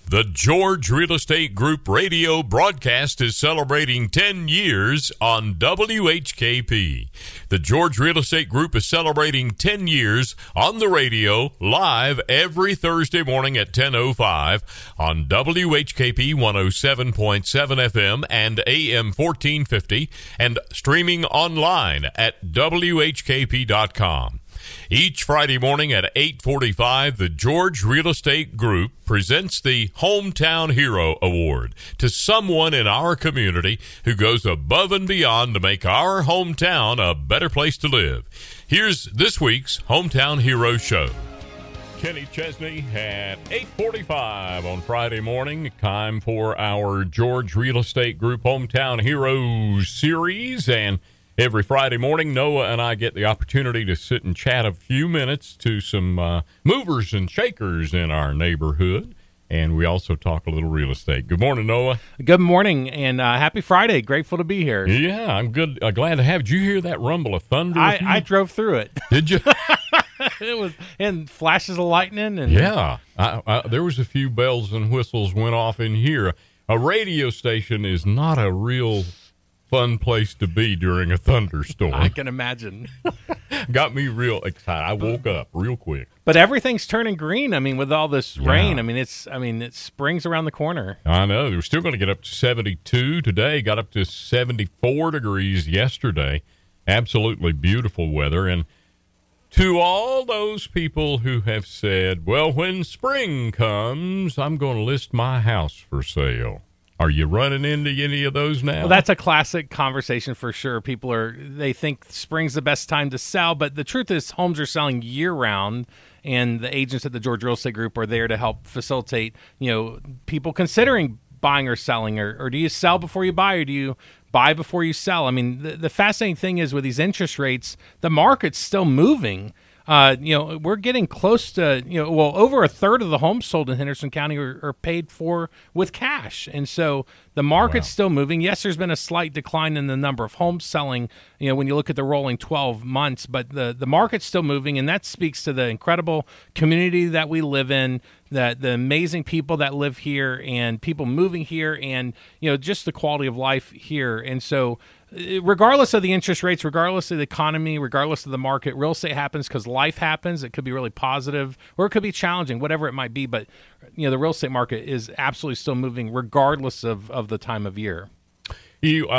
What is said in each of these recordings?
The George Real Estate Group radio broadcast is celebrating 10 years on WHKP. The George Real Estate Group is celebrating 10 years on the radio, live every Thursday morning at 10:05 on WHKP 107.7 FM and AM 1450, and streaming online at WHKP.com. Each Friday morning at 8:45, the George Real Estate Group presents the Hometown Hero Award to someone in our community who goes above and beyond to make our hometown a better place to live. Here's this week's Hometown Hero Show. Kenny Chesney at 8:45 on Friday morning. Time for our George Real Estate Group Hometown Heroes series, and every Friday morning, Noah and I get the opportunity to sit and chat a few minutes to some movers and shakers in our neighborhood, and we also talk a little real estate. Good morning, Noah. Good morning, and happy Friday. Grateful to be here. Yeah, I'm good. Glad to have you. Did you hear that rumble of thunder? I drove through it. Did you? It was, and flashes of lightning. And yeah, there was a few bells and whistles went off in here. A radio station is not a real fun place to be during a thunderstorm. I can imagine. Got me real excited. I woke up real quick. But everything's turning green. I mean, with all this rain, it spring's around the corner. I know. We're still going to get up to 72 today. Got up to 74 degrees yesterday. Absolutely beautiful weather. And to all those people who have said, well, when spring comes, I'm going to list my house for sale. Are you running into any of those now? Well, that's a classic conversation for sure. They think spring's the best time to sell, but the truth is homes are selling year-round, and the agents at the George Real Estate Group are there to help facilitate, people considering buying or selling, or do you sell before you buy, or do you buy before you sell? I mean, the fascinating thing is with these interest rates, the market's still moving. We're getting close to, over a third of the homes sold in Henderson County are paid for with cash. And so the market's still moving. Yes, there's been a slight decline in the number of homes selling, when you look at the rolling 12 months, but the market's still moving. And that speaks to the incredible community that we live in, that the amazing people that live here and people moving here, and, just the quality of life here. And so regardless of the interest rates, regardless of the economy, regardless of the market, real estate happens because life happens. It could be really positive or it could be challenging, whatever it might be. But, the real estate market is absolutely still moving regardless of the time of year. You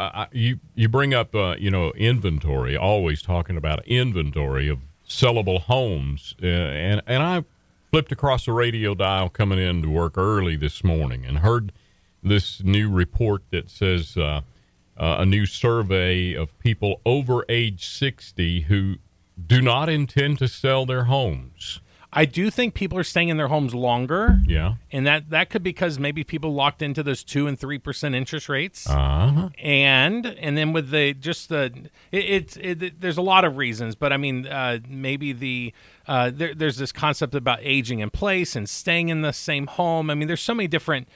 bring up, inventory, always talking about inventory of sellable homes. And I flipped across the radio dial coming in to work early this morning and heard this new report that says a new survey of people over age 60 who do not intend to sell their homes. I do think people are staying in their homes longer. Yeah. And that could be because maybe people locked into those 2% and 3% interest rates. Uh-huh. And then with there's a lot of reasons, but I mean, maybe there's this concept about aging in place and staying in the same home. I mean, there's so many different,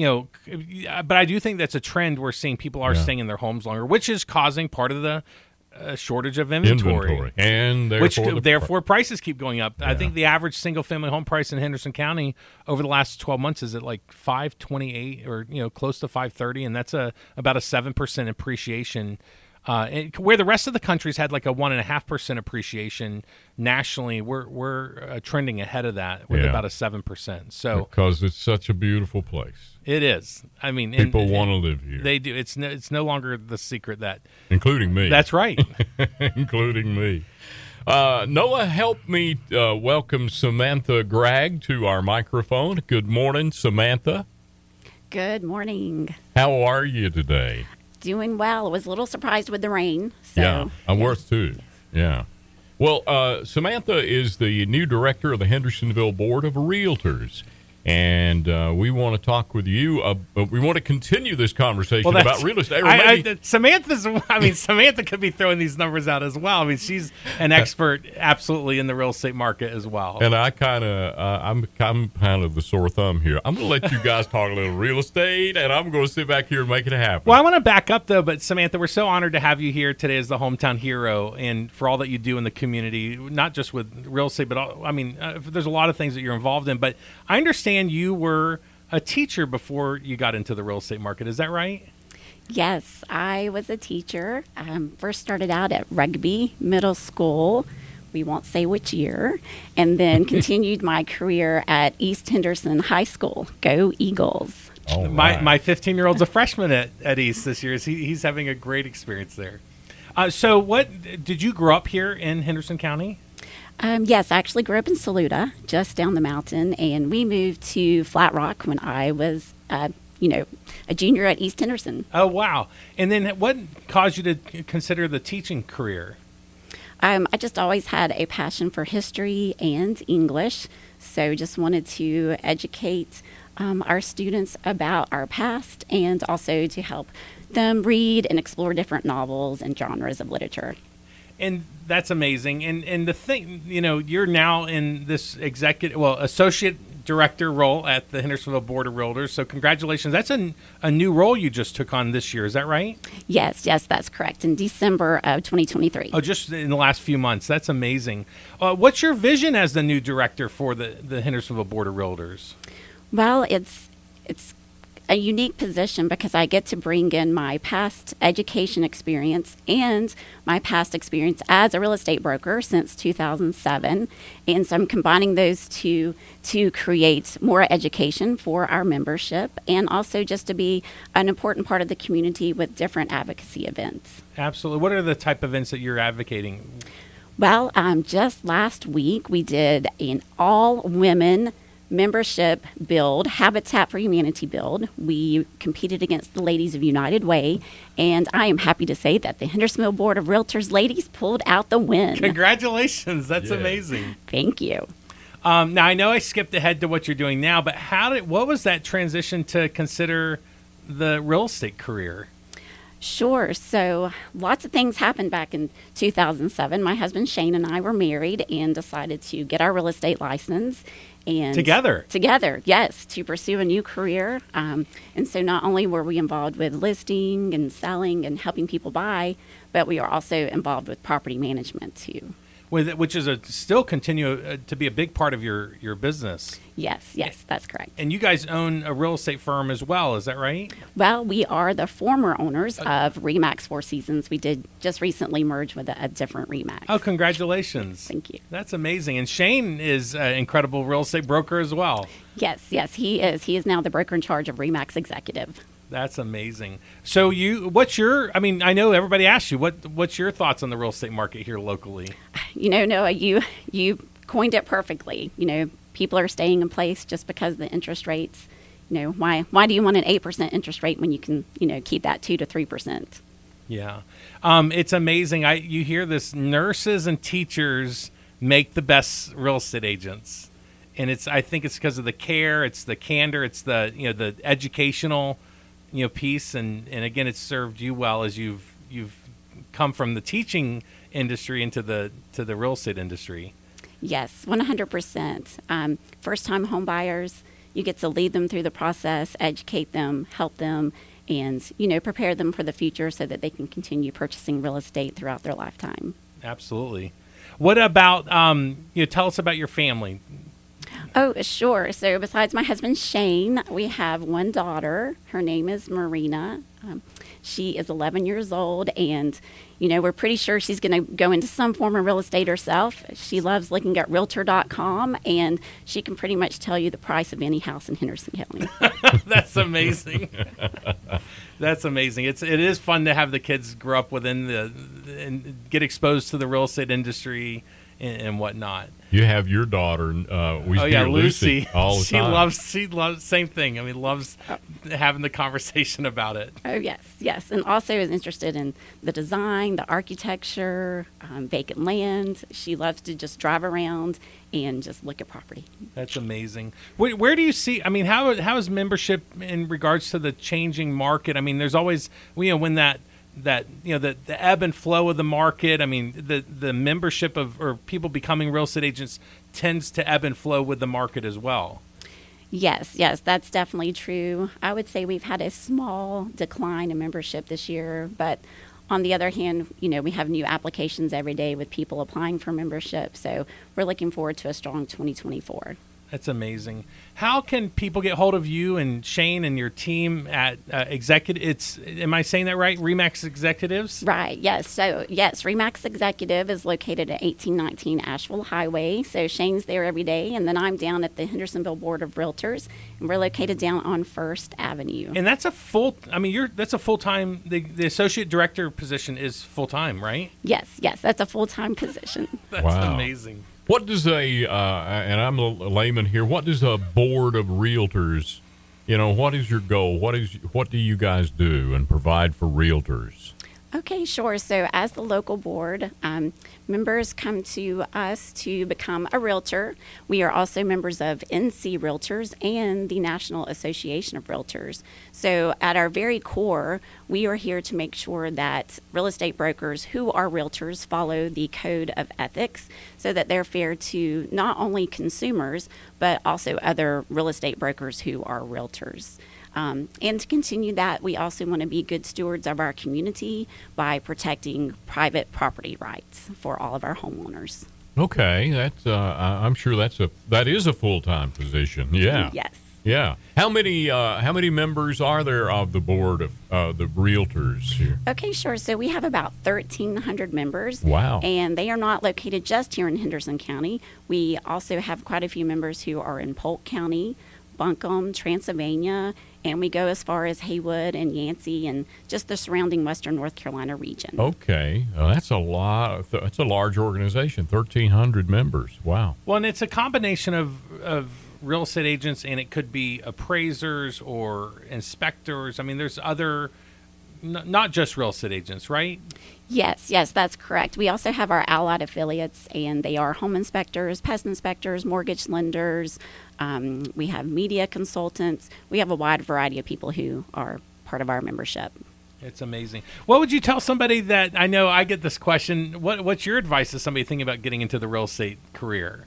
but I do think that's a trend we're seeing. People are staying in their homes longer, which is causing part of the shortage of inventory. And therefore prices keep going up. Yeah. I think the average single-family home price in Henderson County over the last 12 months is at like $528 or close to $530, and that's about a 7% appreciation. Where the rest of the country's had like a 1.5% appreciation nationally, we're trending ahead of that with about a 7%. So because it's such a beautiful place. It is. I mean, people want to live here. They do. It's no longer the secret that, including me. That's right, including me. Noah, help me welcome Samantha Gregg to our microphone. Good morning, Samantha. Good morning. How are you today? Doing well. I was a little surprised with the rain. So, I'm worth too. Yeah. Well, Samantha is the new director of the Hendersonville Board of Realtors. And we want to talk with you. We want to continue this conversation about real estate. Samantha could be throwing these numbers out as well. I mean, she's an expert, absolutely, in the real estate market as well. And I'm kind of the sore thumb here. I'm going to let you guys talk a little real estate, and I'm going to sit back here and make it happen. Well, I want to back up though. But Samantha, we're so honored to have you here today as the hometown hero, and for all that you do in the community, not just with real estate, but there's a lot of things that you're involved in. But I understand you were a teacher before you got into the real estate market. Is that right? Yes, I was a teacher. First started out at Rugby Middle School. We won't say which year. And then continued my career at East Henderson High School. Go Eagles. Oh, My 15-year-old's a freshman at East this year. He's having a great experience there. So what did you grow up here in Henderson County? Yes, I actually grew up in Saluda, just down the mountain, and we moved to Flat Rock when I was, a junior at East Henderson. Oh, wow. And then what caused you to consider the teaching career? I just always had a passion for history and English, so just wanted to educate our students about our past and also to help them read and explore different novels and genres of literature. And that's amazing. And the thing, you're now in this associate director role at the Hendersonville Board of Realtors. So congratulations. That's a new role you just took on this year. Is that right? Yes, that's correct. In December of 2023. Oh, just in the last few months. That's amazing. What's your vision as the new director for the Hendersonville Board of Realtors? Well, it's a unique position because I get to bring in my past education experience and my past experience as a real estate broker since 2007. And so I'm combining those two to create more education for our membership and also just to be an important part of the community with different advocacy events. Absolutely. What are the type of events that you're advocating? Well, just last week we did an all-women membership build, Habitat for Humanity build. We competed against the Ladies of United Way, and I am happy to say that the Hendersonville Board of Realtors ladies pulled out the win. Congratulations. That's amazing. Thank you. Now, I know I skipped ahead to what you're doing now, but what was that transition to consider the real estate career? Sure. So lots of things happened back in 2007. My husband Shane and I were married and decided to get our real estate license. And Together, yes, to pursue a new career. And so not only were we involved with listing and selling and helping people buy, but we are also involved with property management too. Which is still continue to be a big part of your business. Yes, that's correct. And you guys own a real estate firm as well, is that right? Well, we are the former owners of RE/MAX Four Seasons. We did just recently merge with a different RE/MAX. Oh, congratulations. Thank you. That's amazing. And Shane is an incredible real estate broker as well. Yes, he is. He is now the broker in charge of RE/MAX Executive. That's amazing. So I know everybody asks you, what's your thoughts on the real estate market here locally? Noah, you coined it perfectly. People are staying in place just because the interest rates, why do you want an 8% interest rate when you can, keep that 2 to 3%? Yeah. It's amazing. You hear this, nurses and teachers make the best real estate agents. And I think it's because of the care, it's the candor, it's the educational piece, and again, it's served you well as you've come from the teaching industry into the real estate industry. Yes, 100%. First-time home buyers, you get to lead them through the process, educate them, help them, and prepare them for the future so that they can continue purchasing real estate throughout their lifetime. Absolutely. What about tell us about your family? Oh, sure. So besides my husband, Shane, we have one daughter. Her name is Marina. She is 11 years old, and, we're pretty sure she's going to go into some form of real estate herself. She loves looking at Realtor.com, and she can pretty much tell you the price of any house in Henderson County. That's amazing. That's amazing. It is fun to have the kids grow up within and get exposed to the real estate industry and whatnot. You have your daughter, Lucy, all the time. She loves same thing. I mean, loves having the conversation about it. Oh, yes. And also is interested in the design, the architecture, vacant land. She loves to just drive around and just look at property. That's amazing. Where do you see, how is membership in regards to the changing market? There's always, when the ebb and flow of the market. The membership or people becoming real estate agents tends to ebb and flow with the market as well. Yes, that's definitely true. I would say we've had a small decline in membership this year, but on the other hand, we have new applications every day with people applying for membership. So we're looking forward to a strong 2024. That's amazing. How can people get hold of you and Shane and your team at Executive? Am I saying that right? Remax Executives? Right, yes. So, yes, Remax Executive is located at 1819 Asheville Highway. So, Shane's there every day. And then I'm down at the Hendersonville Board of Realtors. And we're located down on First Avenue. And that's a that's a full-time, the associate director position is full-time, right? Yes, that's a full-time position. That's Wow. amazing. What does and I'm a layman here, what does a board of realtors, what is your goal? What do you guys do and provide for realtors? Okay, sure. So as the local board, members come to us to become a realtor. We are also members of NC Realtors and the National Association of Realtors. So at our very core, we are here to make sure that real estate brokers who are realtors follow the code of ethics so that they're fair to not only consumers, but also other real estate brokers who are realtors. And to continue that, we also want to be good stewards of our community by protecting private property rights for all of our homeowners. Okay, that's I'm sure that is a full-time position. Yeah. Yes. Yeah. How many members are there of the board of the realtors here? Okay, sure. So we have about 1,300 members. Wow. And they are not located just here in Henderson County. We also have quite a few members who are in Polk County, Buncombe, Transylvania, and we go as far as Haywood and Yancey and just the surrounding western North Carolina region. Okay, that's a lot. That's a large organization, 1,300 members. Wow. Well, and it's a combination of real estate agents, and it could be appraisers or inspectors. I mean, there's other, not just real estate agents, right? Yes, that's correct. We also have our allied affiliates, and they are home inspectors, pest inspectors, mortgage lenders. We have media consultants. We have a wide variety of people who are part of our membership. It's amazing. What would you tell somebody that, I know I get this question, what's your advice to somebody thinking about getting into the real estate career?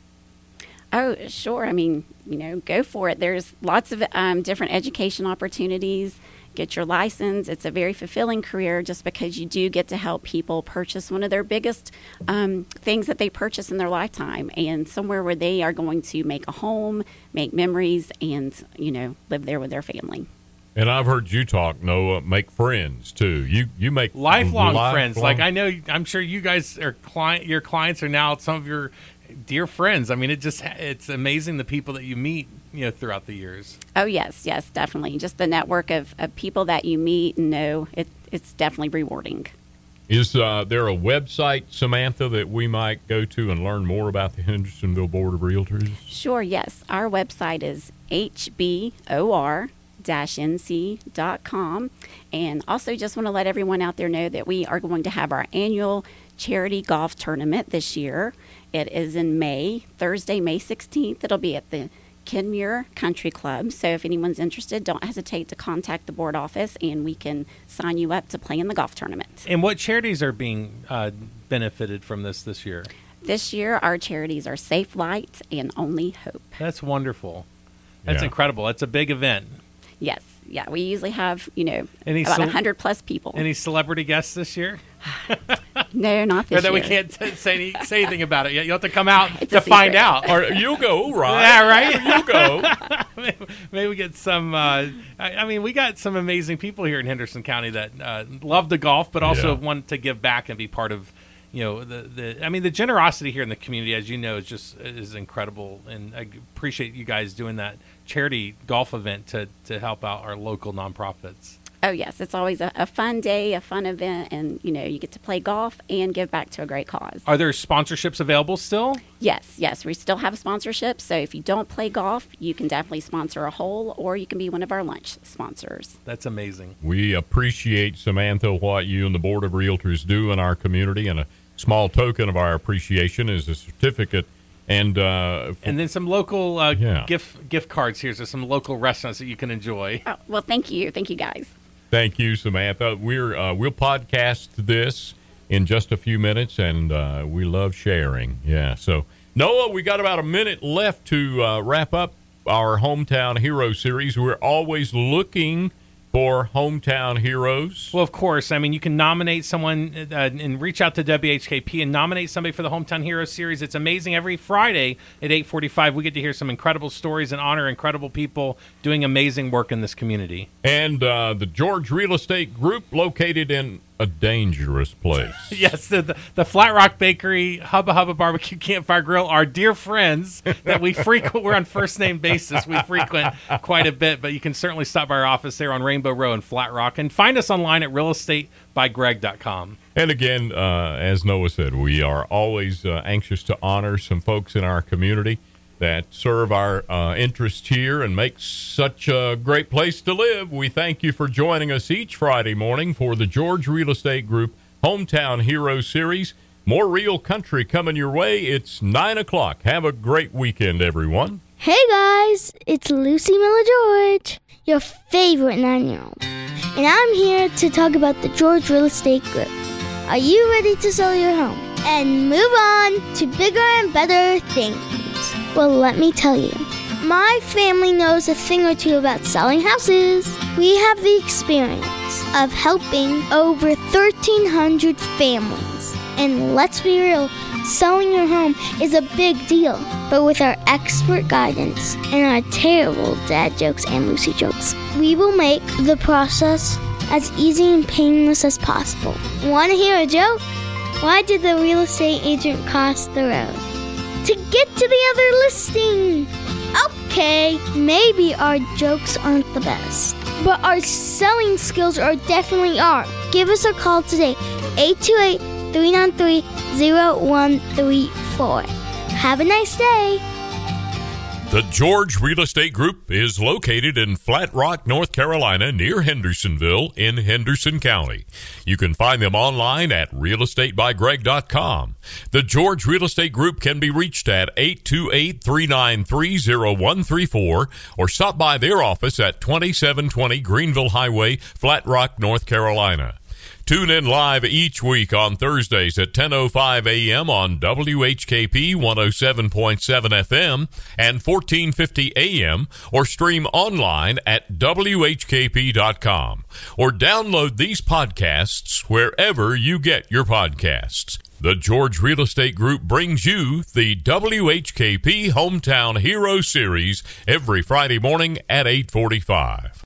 Oh, sure. I mean, go for it. There's lots of different education opportunities. Get your license. It's a very fulfilling career just because you do get to help people purchase one of their biggest things that they purchase in their lifetime, and somewhere where they are going to make a home, make memories, and, live there with their family. And I've heard you talk, Noah, make friends too. You make lifelong friends. Like I'm sure you guys are your clients are now some of your dear friends. I mean, it's amazing the people that you meet, throughout the years. Oh, yes, definitely. Just the network of people that you meet and know, it's definitely rewarding. Is there a website, Samantha, that we might go to and learn more about the Hendersonville Board of Realtors? Sure, yes. Our website is hbor-nc.com. And also just want to let everyone out there know that we are going to have our annual charity golf tournament this year. It is in May, Thursday, May 16th. It'll be at the Kenmure Country Club. So if anyone's interested, don't hesitate to contact the board office and we can sign you up to play in the golf tournament. And what charities are being benefited from this year? This year, our charities are Safe Light and Only Hope. That's wonderful. That's incredible. That's a big event. Yes. Yeah, we usually have, about 100 plus people. Any celebrity guests this year? No, not this year. Or that we can't say anything about it yet. You'll have to come out to find out. Or you'll go, right? Yeah, right? You'll go. Maybe we get some, we got some amazing people here in Henderson County that love the golf, but also want to give back and be part of, the generosity here in the community, as you know, is incredible. And I appreciate you guys doing that charity golf event to help out our local nonprofits. Oh, yes. It's always a fun day, a fun event, and, you get to play golf and give back to a great cause. Are there sponsorships available still? Yes. We still have sponsorships. So if you don't play golf, you can definitely sponsor a hole, or you can be one of our lunch sponsors. That's amazing. We appreciate, Samantha, what you and the Board of Realtors do in our community, and a small token of our appreciation is a certificate. And then some local gift cards here. So some local restaurants that you can enjoy. Oh, well, thank you. Thank you, guys. Thank you, Samantha. We'll podcast this in just a few minutes, and we love sharing. Yeah. So, Noah, we got about a minute left to wrap up our Hometown Hero series. We're always looking for Hometown Heroes? Well, of course. I mean, you can nominate someone and reach out to WHKP and nominate somebody for the Hometown Heroes series. It's amazing. Every Friday at 8:45, we get to hear some incredible stories and honor incredible people doing amazing work in this community. And the George Real Estate Group, located in a dangerous place. Yes, the Flat Rock Bakery, Hubba Hubba Barbecue Campfire Grill, our dear friends that we frequent. We're on first name basis. We frequent quite a bit, but you can certainly stop by our office there on Rainbow Row in Flat Rock and find us online at realestatebygreg.com. And again, as Noah said, we are always anxious to honor some folks in our community that serve our interests here and make such a great place to live. We thank you for joining us each Friday morning for the George Real Estate Group Hometown Hero Series. More real country coming your way. It's 9 o'clock. Have a great weekend, everyone. Hey guys, it's Lucy Miller George, your favorite 9-year-old. And I'm here to talk about the George Real Estate Group. Are you ready to sell your home and move on to bigger and better things? Well, let me tell you, my family knows a thing or two about selling houses. We have the experience of helping over 1,300 families. And let's be real, selling your home is a big deal. But with our expert guidance and our terrible dad jokes and Lucy jokes, we will make the process as easy and painless as possible. Want to hear a joke? Why did the real estate agent cross the road? To get to the other listing. Okay, maybe our jokes aren't the best, but our selling skills definitely are. Give us a call today, 828-393-0134. Have a nice day. The George Real Estate Group is located in Flat Rock, North Carolina, near Hendersonville in Henderson County. You can find them online at realestatebygreg.com. The George Real Estate Group can be reached at 828-393-0134 or stop by their office at 2720 Greenville Highway, Flat Rock, North Carolina. Tune in live each week on Thursdays at 10:05 a.m. on WHKP 107.7 FM and 1450 a.m. or stream online at WHKP.com or download these podcasts wherever you get your podcasts. The George Real Estate Group brings you the WHKP Hometown Hero Series every Friday morning at 8:45.